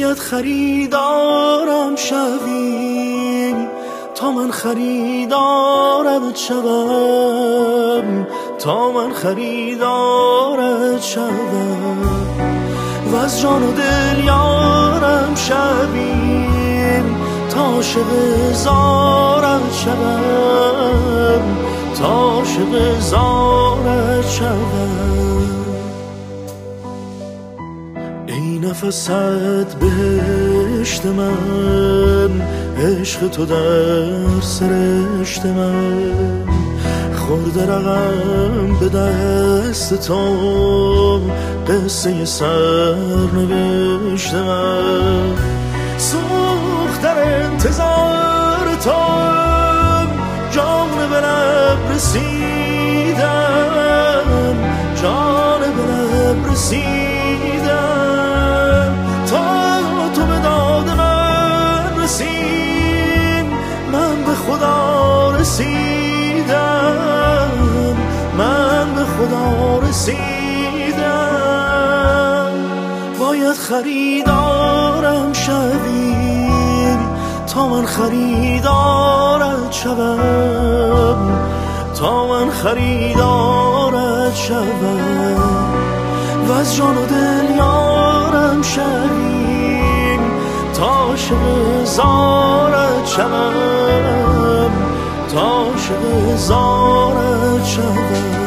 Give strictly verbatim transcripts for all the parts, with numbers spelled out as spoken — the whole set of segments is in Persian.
باید خریدارم شوی تا من خریدارت شوم، تا من خریدارت شوم و از جان و دل یارم شوی تا عاشق زارت شوم، تا عاشق زارت شوم. ای نفست بهشت من، عشق تو در سرشت من، خورده رقم به دست تو قصه سرنوشت من. سوخت در انتظار تو جان به لب رسیدم، جان به لب رسیدم تا تو به داد من رسید. من به خدا رسیدم، من به خدا رسیدم. باید خریدارم شوی تا من خریدارت شوم، تا من خریدارت شوم و از جان و دل یارم شوی تا عاشق زارت شوم، تا عاشق زارت شوم.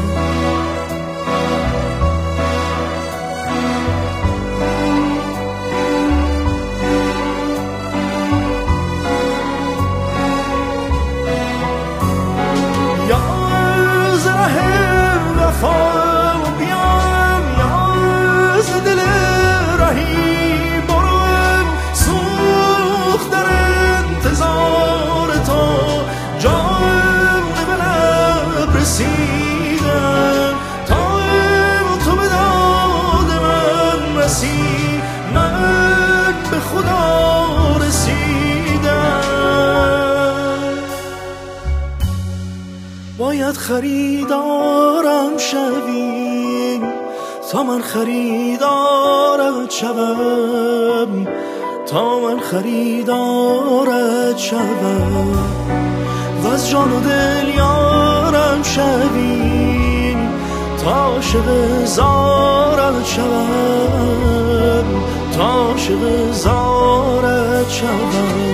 رسیدم تا تو به داد من رسید. من به خدا رسیدم. باید خریدارم شوی تا من خریدارت شوم، تا من خریدارت شوم و از جان و دل یارم شوی تا عاشق زارت شوم، تا عاشق زارت شوم.